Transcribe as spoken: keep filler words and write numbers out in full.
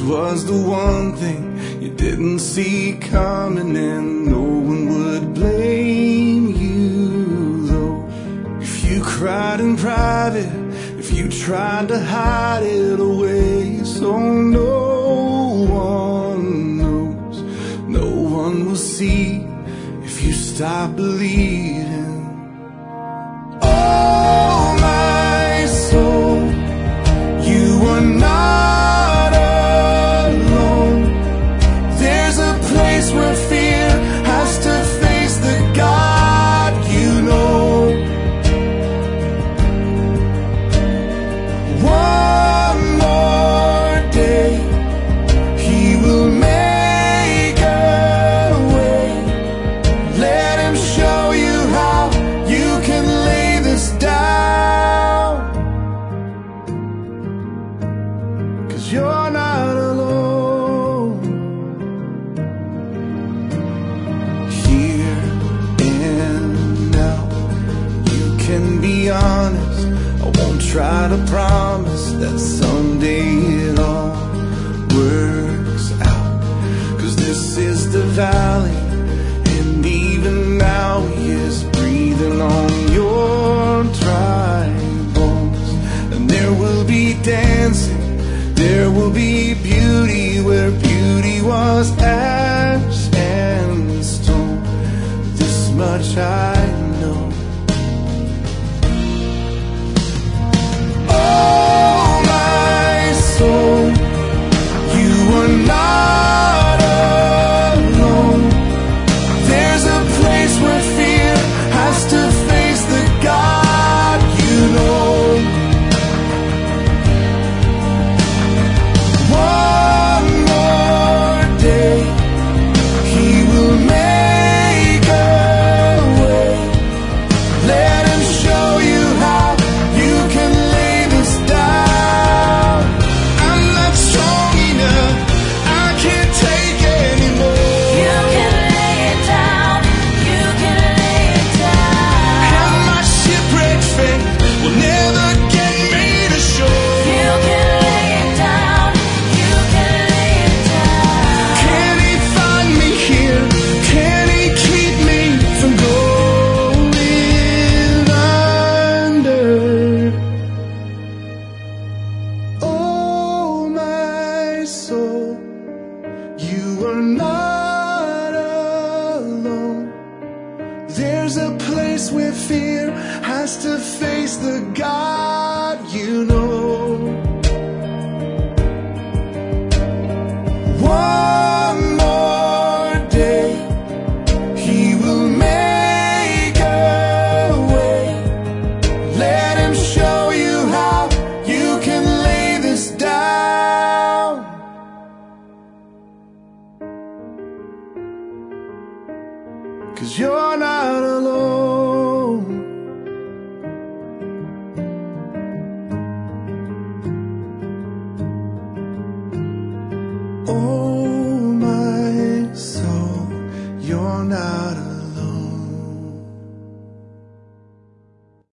was the one thing you didn't see coming, and no one would blame you, though. If you cried in private, if you tried to hide it away, so no one knows, no one will see if you stop believing. Oh, my soul, you are not alone. There's a place where fear has to face the God you know. One more day, He will make a way. Let Him show you how you can lay this down, 'cause you're not alone. Here and now, you can be honest. I won't try to promise that someday it all works out, 'cause this is the valley, and even now He is breathing on your dry bones. And there will be dancing, there will be beauty where beauty was ash and stone. This much I know. Oh, my soul, you are not alone. There's a place where fear has to face the God you know. One more day, He will make a way. Let Him show you how you can lay this down. I'm not strong enough, I can't take anymore. You can lay it down, you can lay it down. And my shipwrecked faith will never get me to shore. You can lay it down, you can lay it down. Can He find me here? Can He keep me from going under? Oh, my soul, you are not alone. There's a place where fear has to face the God you know. One more day, He will make a way. Let Him show you how you can lay this down, 'cause you're not alone. Oh, my soul, you're not